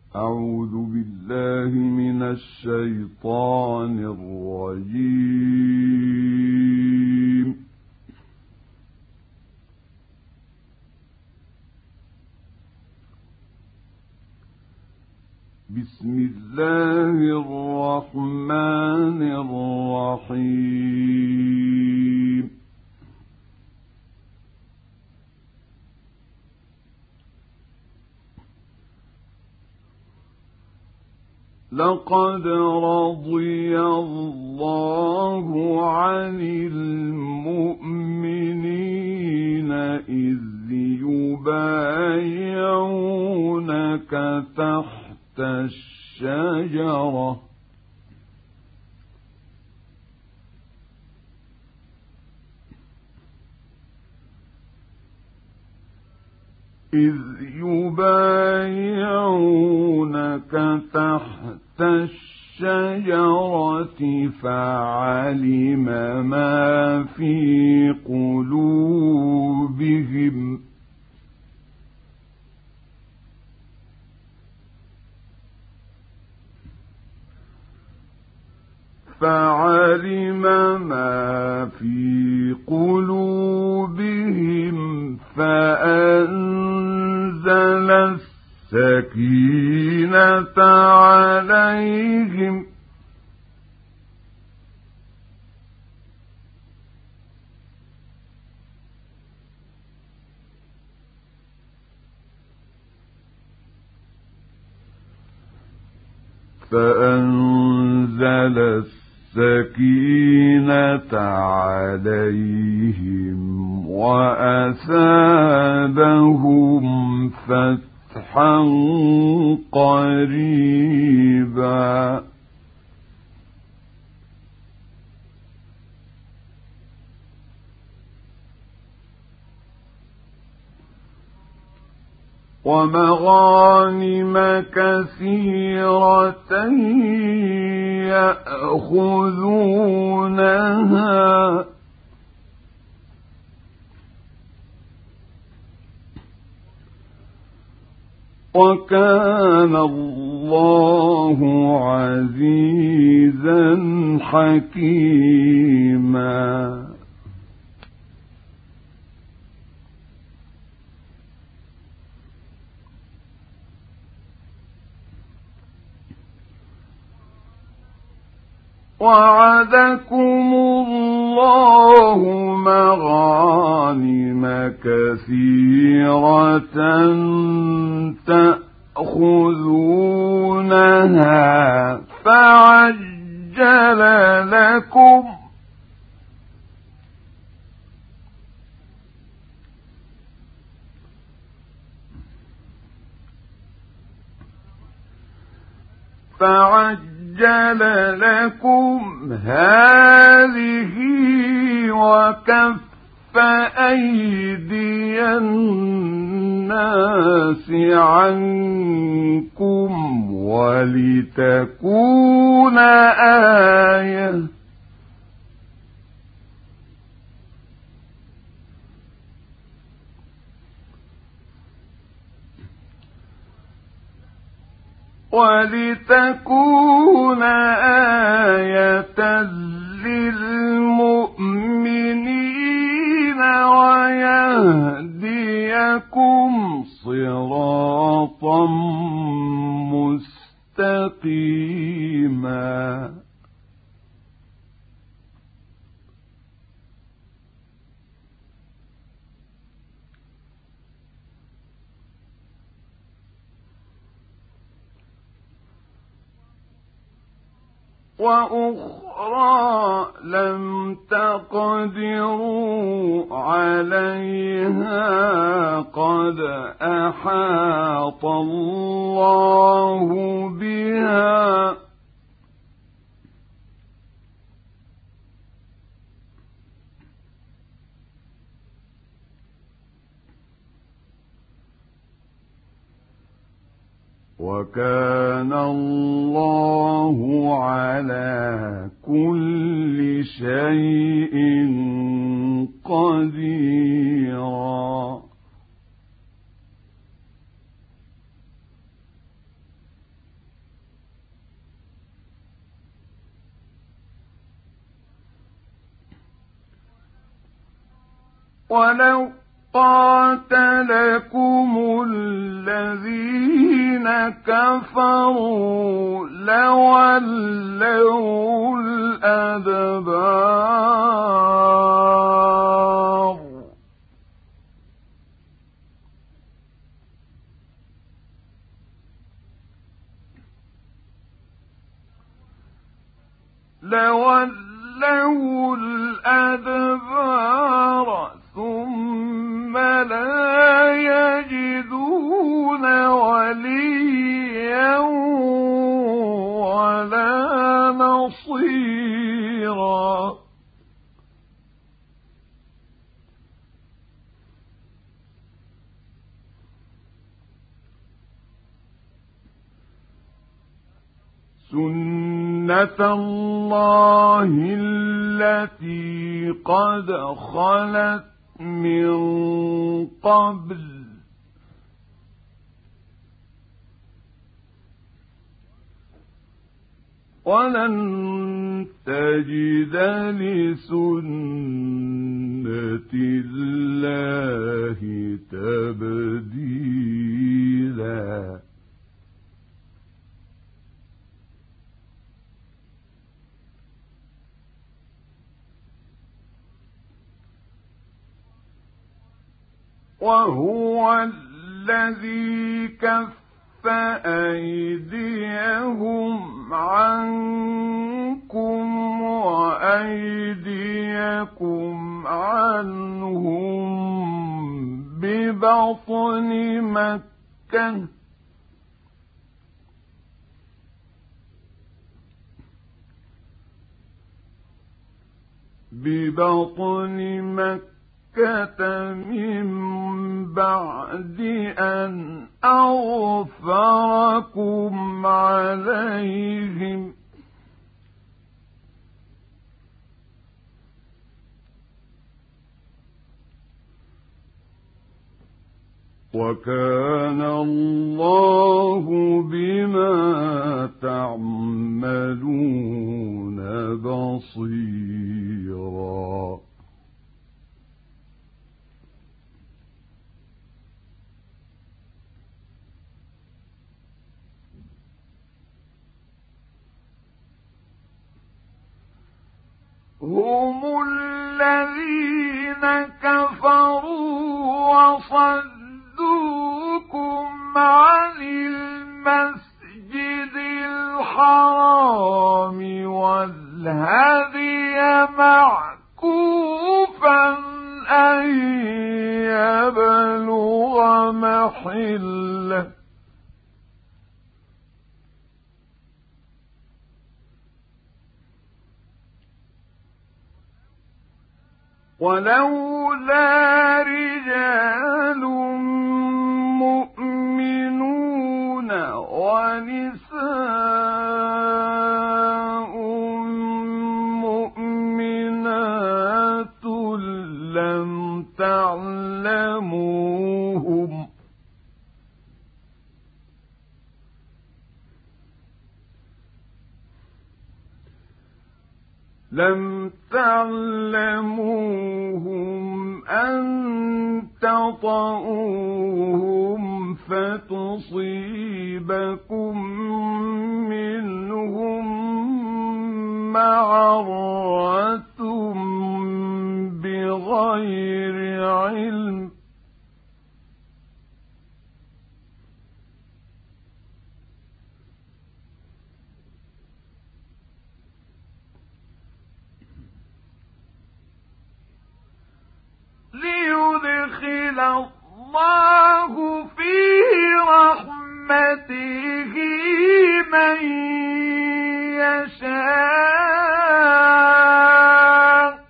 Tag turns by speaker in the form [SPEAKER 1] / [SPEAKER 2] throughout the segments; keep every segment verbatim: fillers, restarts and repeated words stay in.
[SPEAKER 1] أعوذ بالله من الشيطان الرجيم. بسم الله الرحمن الرحيم. لقد رضي الله عن المؤمنين إذ يبايعونك تحت الشجرة إذ يبايعونك تحت الشجرة فعلم ما في قلوبهم فعلم ما في قلوبهم فأنزل السكينة عليهم فأنزل السكينة عليهم وأثابهم فتحا قريبا. ومغانم كثيرة يأخذونها وكان الله عزيزا حكيما. وعدكم الله مغانم كثيرة تأخذونها فعجل لكم فعجل جل لكم هذه وكف أيدي الناس عنكم ولتكون آية ولتكون آية للمؤمنين ويهديكم صراطا مستقيما. وأخرى لم تقدروا عليها قد أحاط الله بها وكان الله على كل شيء قديرا. ولو قاتلكم الذين كفروا لولوا الأدبار لولوا الأدبار ثم لا يجدون وليا ولا نصيرا سنة الله التي قد خلت من قبل ولن تجد لسنة الله تبديلا وهو الذي كف أيديهم عنكم وأيديكم عنهم ببطن مكة ببطن مكة من بعد أن أغفركم عليهم وكان الله بما تعملون بصيرا هم الذين كفروا وصدوكم عن المسجد الحرام والهدي معكوفا أن يبلغ محله ولولا رجال مؤمنون ونساء مؤمنات لم تعلموهم لم تعلموهم أن تطؤوهم فتصيبكم منهم معرة بغير علم ليدخل الله في رحمته من يشاء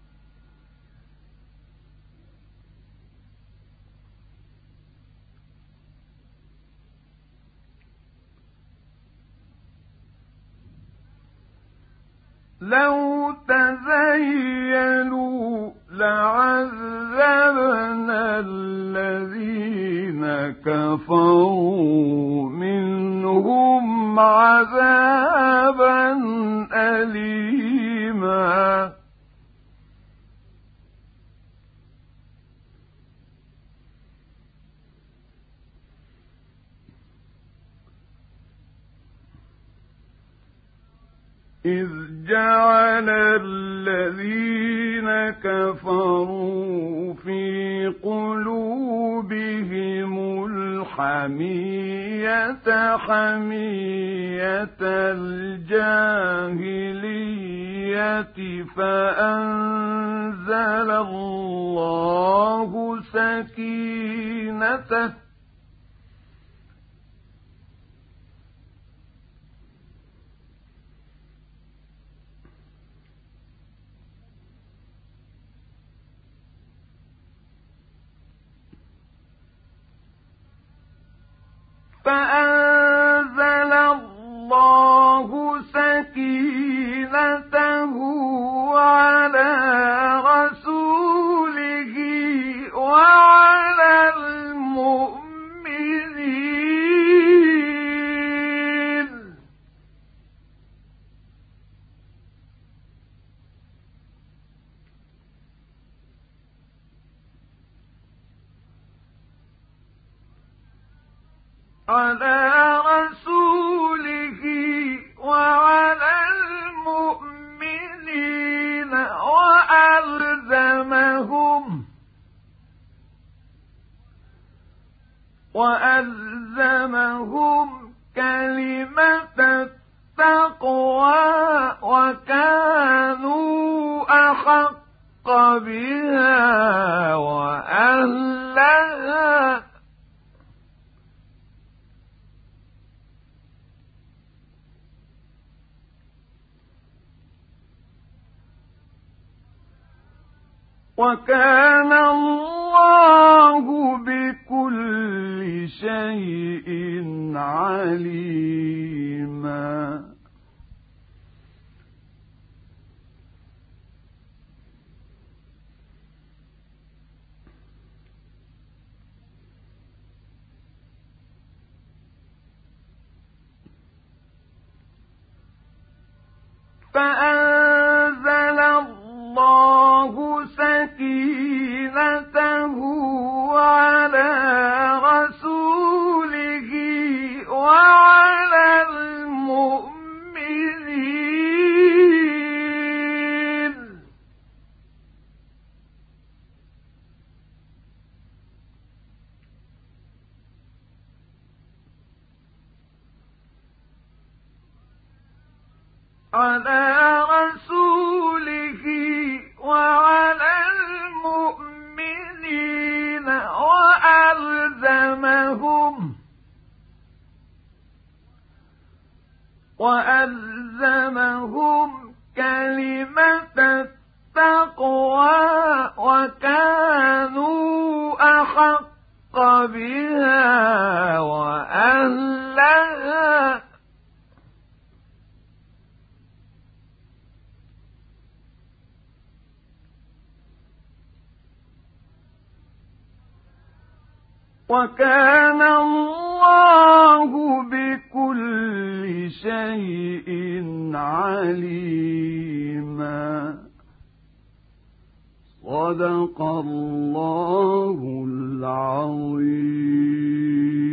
[SPEAKER 1] لو تزينوا لعذبنا الذين كفروا منهم عذابا أليما إذ جعل الذين كفروا في قلوبهم الحمية حمية الجاهلية فأنزل الله سكينته فأنزل الله سكينته على رسوله وعلى المؤمنين على رسوله وعلى المؤمنين وألزمهم وألزمهم كلمة التقوى وكانوا أحق بها وأهلها وكان الله بكل شيء عليما فأنزل الله سكينته على رسوله وعلى المؤمنين على رسوله وعلى المؤمنين وألزمهم وألزمهم كلمة التقوى وكانوا أحق بها وأهلها وكان الله بكل شيء عليما صدق الله العظيم.